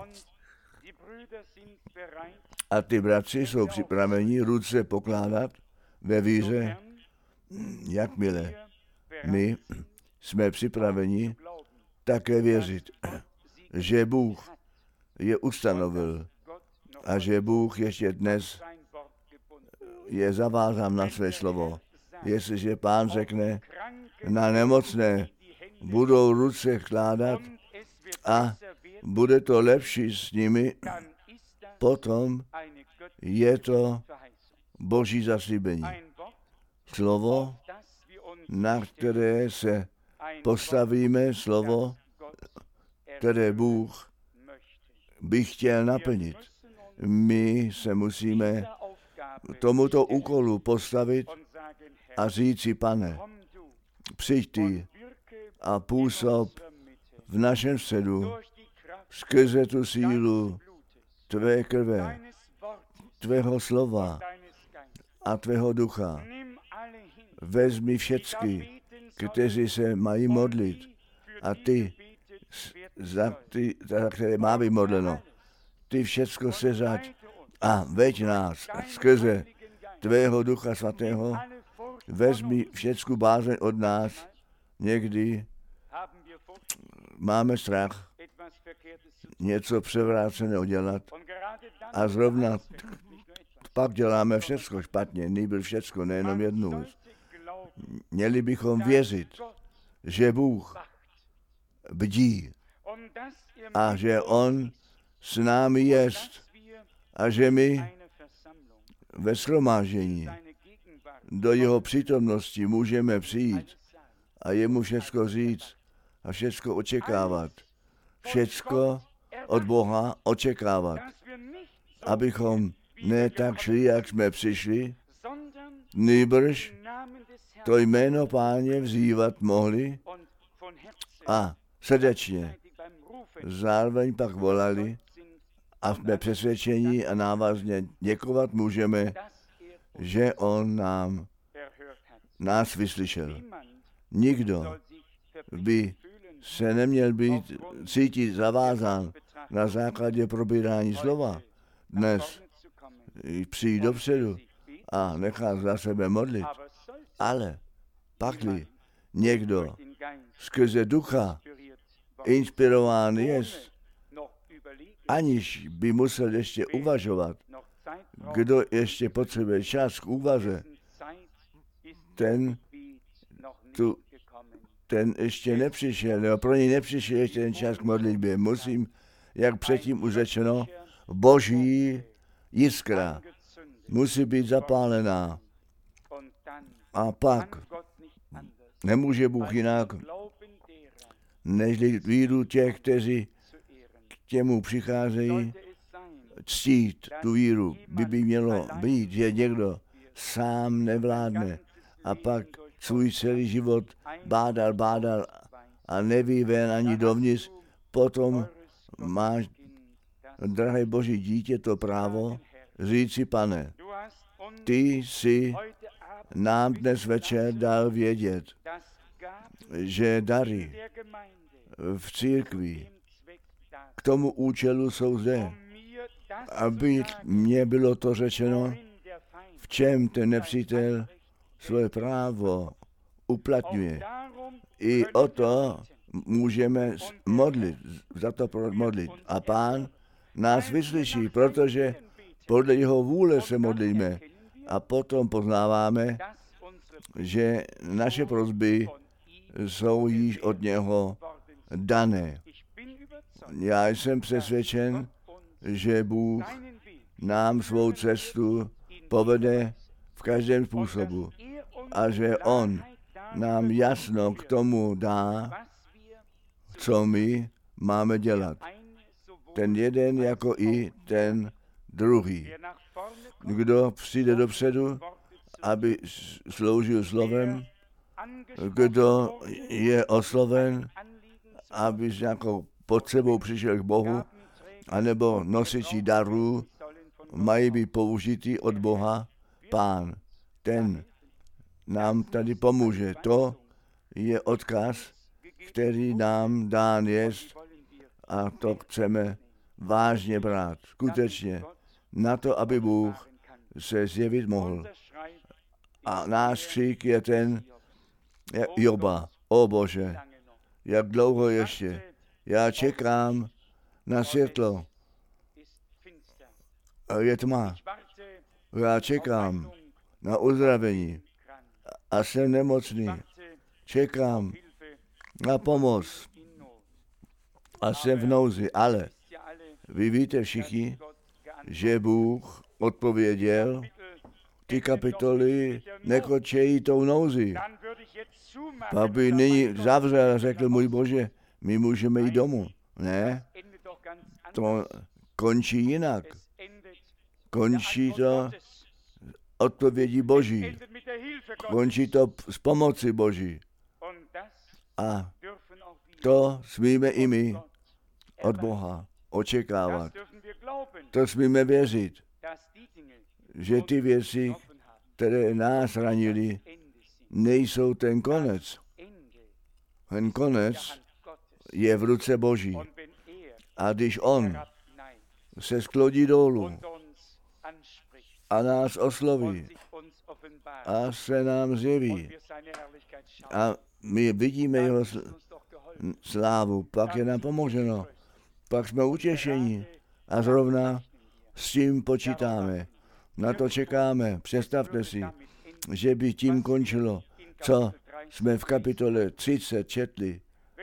A ty bratři jsou připraveni ruce pokládat ve víře, jakmile my jsme připraveni také věřit, že Bůh je ustanovil a že Bůh ještě dnes je zavázán na své slovo. Jestliže Pán řekne, na nemocné budou ruce kládat a bude to lepší s nimi, potom je to Boží zaslíbení. Slovo, na které se postavíme, slovo, které Bůh by chtěl naplnit. My se musíme tomuto úkolu postavit a říci, Pane, přijď ty a působ v našem středu skrze tu sílu tvé krve, tvého slova a tvého ducha. Vezmi všecky, kteří se mají modlit, a ty, za které má být modleno, ty všecko seřaď a veď nás skrze tvého ducha svatého. Vezmi všecku bázeň od nás. Někdy máme strach něco převráceného dělat a zrovna pak děláme všecko špatně, nebyl všecko, nejenom jednu věc. Měli bychom věřit, že Bůh bdí a že On s námi jest a že my ve shromáždění do jeho přítomnosti můžeme přijít a jemu všecko říct a všecko očekávat. Všecko od Boha očekávat. Abychom ne tak šli, jak jsme přišli, nýbrž to jméno Páně vzývat mohli a srdečně zároveň pak volali a jsme přesvědčení a návazně děkovat můžeme, že on nás vyslyšel. Nikdo by se neměl cítit zavázán na základě probírání slova. Dnes přijít dopředu a nechat za sebe modlit. Ale pakli někdo skrze ducha inspirován je, aniž by musel ještě uvažovat. Kdo ještě potřebuje čas k úvaze, ten ještě nepřišel, nebo pro něj nepřišel ještě ten čas k modlitbě. Musím, jak předtím už řečeno, boží jiskra musí být zapálená. A pak nemůže Bůh jinak, než víru těch, kteří k těmu přicházejí, ctít tu víru. By mělo být, že někdo sám nevládne a pak svůj celý život bádal a neví ven ani dovnitř, potom máš, drahé Boží dítě, to právo říci: Pane, ty jsi nám dnes večer dal vědět, že dary v církvi k tomu účelu jsou zde, aby mně bylo to řečeno, v čem ten nepřítel své právo uplatňuje. I o to můžeme modlit, za to modlit. A Pán nás vyslyší, protože podle jeho vůle se modlíme. A potom poznáváme, že naše prosby jsou již od něho dané. Já jsem přesvědčen, že Bůh nám svou cestu povede v každém způsobu a že on nám jasno k tomu dá, co my máme dělat. Ten jeden jako i ten druhý. Kdo přijde dopředu, aby sloužil slovem, kdo je osloven, aby s nějakou potřebou přišel k Bohu, anebo nosiči darů mají být použitý od Boha, Pán, ten nám tady pomůže. To je odkaz, který nám dán jest a to chceme vážně brát. Skutečně na to, aby Bůh se zjevit mohl. A náš křik je ten Joba: O Bože, jak dlouho ještě? Já čekám na světlo. A je tma. Já čekám na uzdravení a jsem nemocný. Čekám na pomoc a jsem v nouzi. Ale vy víte všichni, že Bůh odpověděl, ty kapitoly nekončí tou nouzi. Pak by nyní zavřel a řekl: můj Bože, my můžeme jít domů. Ne, to končí jinak. Končí to odpovědí Boží. Končí to s pomocí Boží. A to smíme i my od Boha očekávat. To smíme věřit, že ty věci, které nás ranily, nejsou ten konec. Ten konec je v ruce Boží. A když on se sklodí dolů a nás osloví a se nám zjeví a my vidíme jeho slávu, pak je nám pomoženo, pak jsme utěšeni a zrovna s tím počítáme. Na to čekáme. Představte si, že by tím končilo, co jsme v kapitole 30 četli.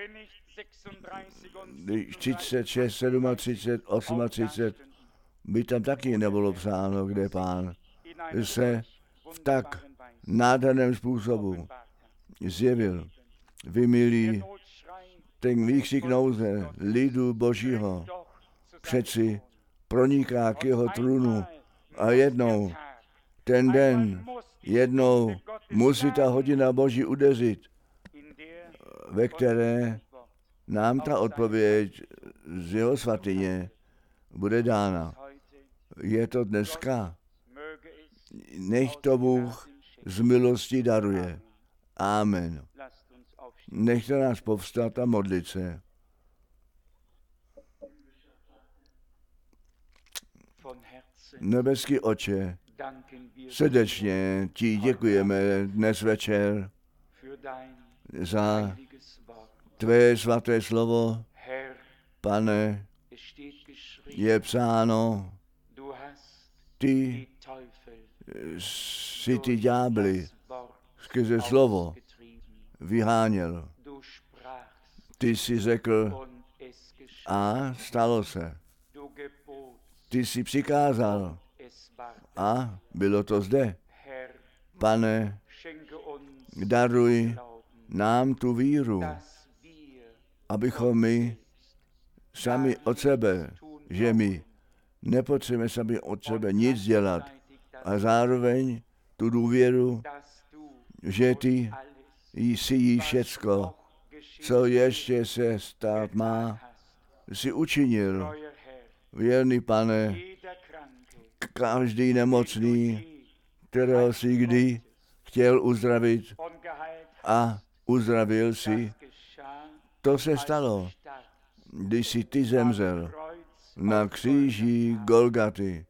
36, 37, 38 by tam taky nebylo psáno, kde Pán se v tak nádherném způsobu zjevil. Vy milí, ten výkřik nouze lidu Božího přeci proniká k jeho trůnu a jednou ten den, jednou musí ta hodina Boží udeřit, ve které nám ta odpověď z jeho svatyně bude dána. Je to dneska. Nech to Bůh z milosti daruje. Amen. Nechte nás povstat a modlit se. Nebeský Otče, srdečně ti děkujeme dnes večer za tvé svaté slovo. Pane, je psáno, ty si ty ďábly skrze slovo vyháněl. Ty jsi řekl a stalo se. Ty jsi přikázal a bylo to zde. Pane, daruj nám tu víru, abychom my sami od sebe, že my nepotřebujeme sami od sebe nic dělat a zároveň tu důvěru, že ty jsi jí všecko, co ještě se stát má, jsi učinil. Věrný Pane, každý nemocný, kterého jsi kdy chtěl uzdravit a uzdravil si, to se stalo, když jsi ty zemřel na kříži Golgaty.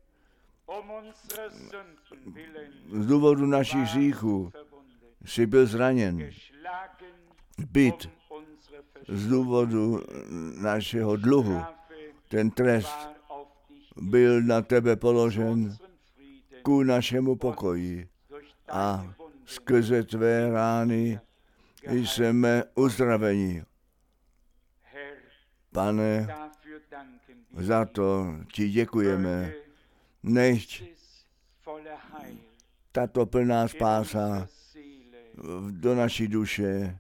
Z důvodu našich hříchů jsi byl zraněn, byt z důvodu našeho dluhu. Ten trest byl na tebe položen ku našemu pokoji a skrze tvé rány jsme uzdraveni. Pane, za to ti děkujeme. Nechť tato plná spása do naší duše,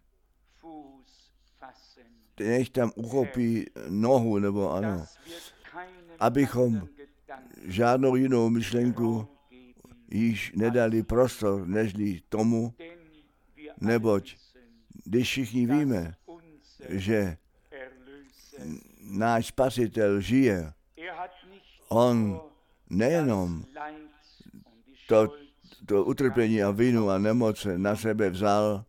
nech tam uchopí nohu, nebo ano, abychom žádnou jinou myšlenku již nedali prostor, nežli tomu, neboť když všichni víme, že náš Spasitel žije, on nejenom to utrpení a vinu a nemoce na sebe vzal,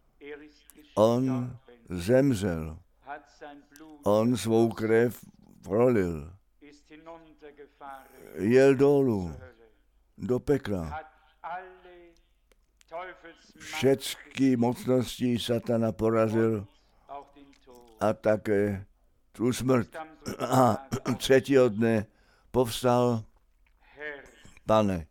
on zemřel. On svou krev prolil. Jel dolů do pekla. Všechny mocnosti satana porazil a také tu smrt. A třetího dne povstal. Pane,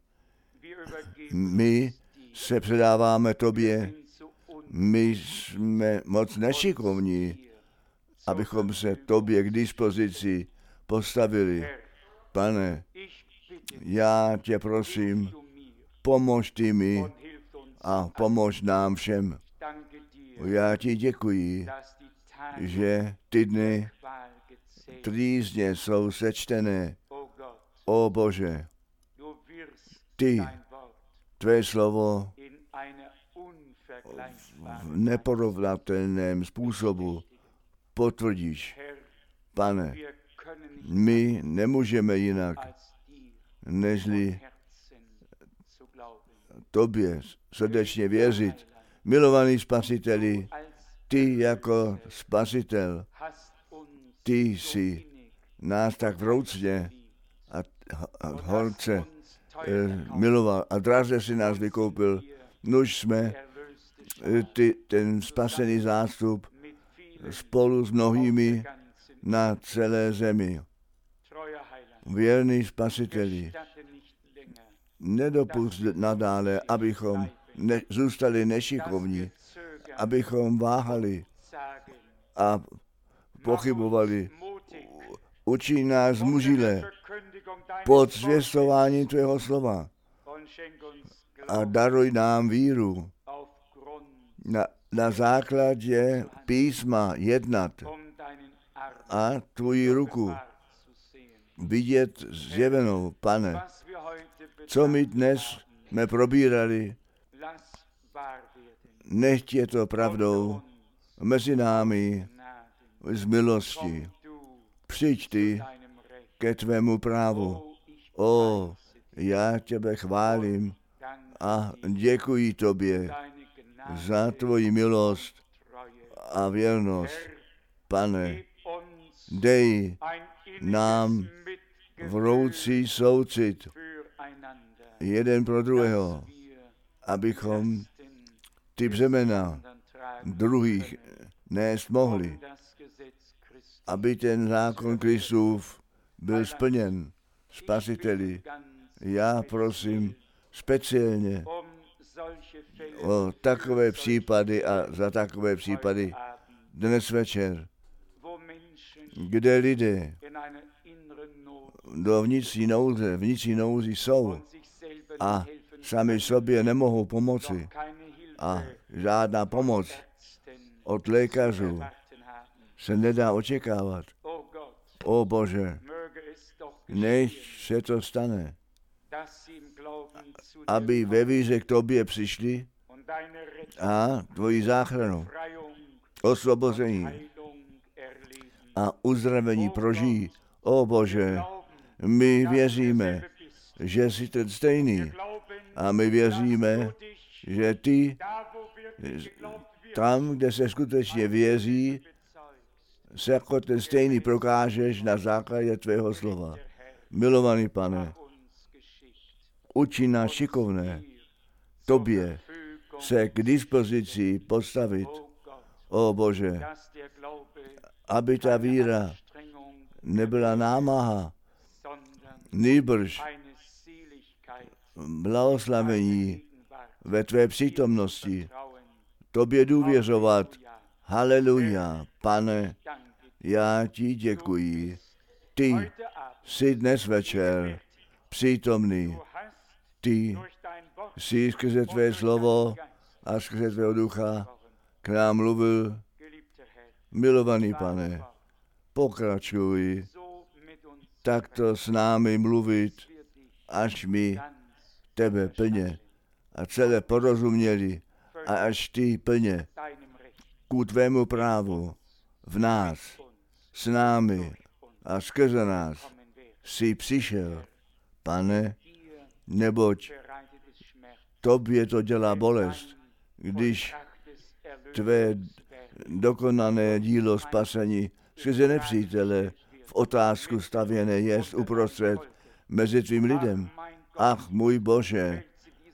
my se předáváme tobě, my jsme moc nešikovní, abychom se tobě k dispozici postavili. Pane, já tě prosím, pomož ty mi a pomož nám všem. Já ti děkuji, že ty dny trýzně jsou sečtené. O Bože, ty, tvé slovo v neporovnatelném způsobu potvrdíš. Pane, my nemůžeme jinak, nežli tobě srdečně věřit. Milovaný Spasiteli, ty jako Spasitel, ty jsi nás tak vroucně a horce miloval a draze si nás vykoupil. Nuž jsme ten spasený zástup spolu s mnohými na celé zemi. Věrný Spasiteli, nedopust nadále, abychom zůstali nešikovní, abychom váhali a pochybovali. Učí nás mužile pod zvěstováním tvého slova a daruj nám víru na základě písma jednat a tvoji ruku vidět zjevenou, Pane. Co my dnes jsme probírali, nechť je to pravdou mezi námi z milosti. Přijď ty ke tvému právu. O, já tebe chválím a děkuji tobě za tvoji milost a věrnost. Pane, dej nám vroucí soucit jeden pro druhého, abychom ty břemena druhých nést mohli, aby ten zákon Kristův byl splněn. Spasiteli, já prosím speciálně o takové případy a za takové případy dnes večer, kde lidé do vnitřní nouzi jsou a sami sobě nemohou pomoci a žádná pomoc od lékařů se nedá očekávat. O Bože, než se to stane, aby ve víře k tobě přišli a tvoji záchranu, osvobození a uzdravení prožijí. O Bože, my věříme, že jsi ten stejný a my věříme, že ty tam, kde se skutečně věří, se jako ten stejný prokážeš na základě tvého slova. Milovaný Pane, uči nás šikovné tobě se k dispozici postavit. O Bože, aby ta víra nebyla námaha, nýbrž blahoslavení ve tvé přítomnosti, tobě důvěřovat. Haleluja, Pane, já ti děkuji. Ty jsi dnes večer přítomný. Ty jsi skrze tvé slovo a skrze tvého ducha k nám mluvil. Milovaný Pane, pokračuj takto s námi mluvit, až my tebe plně a celé porozuměli a až ty plně ku tvému právu v nás, s námi a skrze nás jsi přišel, Pane, neboť tobě to dělá bolest, když tvé dokonané dílo spasení skrze nepřítele v otázku stavěné jest uprostřed mezi tvým lidem. Ach, můj Bože,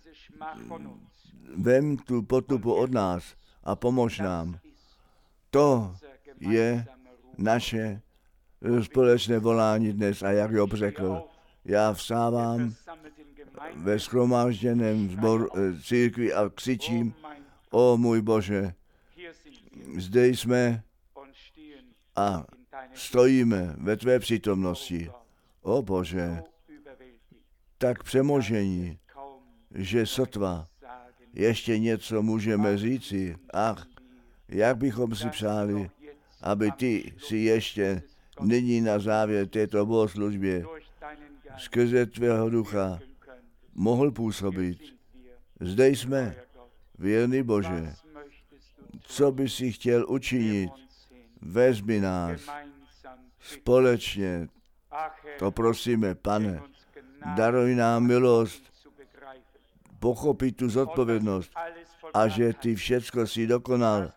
vem tu potupu od nás a pomož nám. To je naše společné volání dnes a jak Job řekl, já vstávám ve shromážděném církvi a křičím, o můj Bože, zde jsme a stojíme ve tvé přítomnosti. O Bože, tak přemožení, že sotva ještě něco můžeme říci. Ach, jak bychom si přáli, aby ty si ještě nyní na závěr této bohoslužbě skrze tvého ducha mohl působit. Zde jsme, věrný Bože, co by si chtěl učinit, vezmi nás společně, to prosíme, Pane, daruj nám milost, pochopit tu zodpovědnost a že ty všecko si dokonal.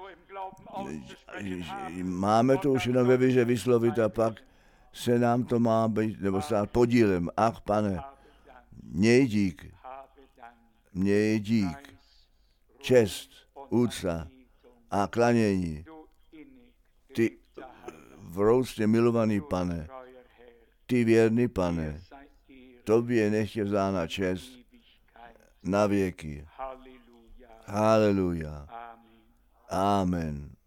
Máme to už jenom ve víře vyslovit a pak se nám to má být, nebo stát podílem. Ach, Pane, měj dík, čest, úcta a klanění. Ty vroucně milovaný Pane, ty věrný Pane, tobě nech je vzána čest na věky. Haleluja. Amen.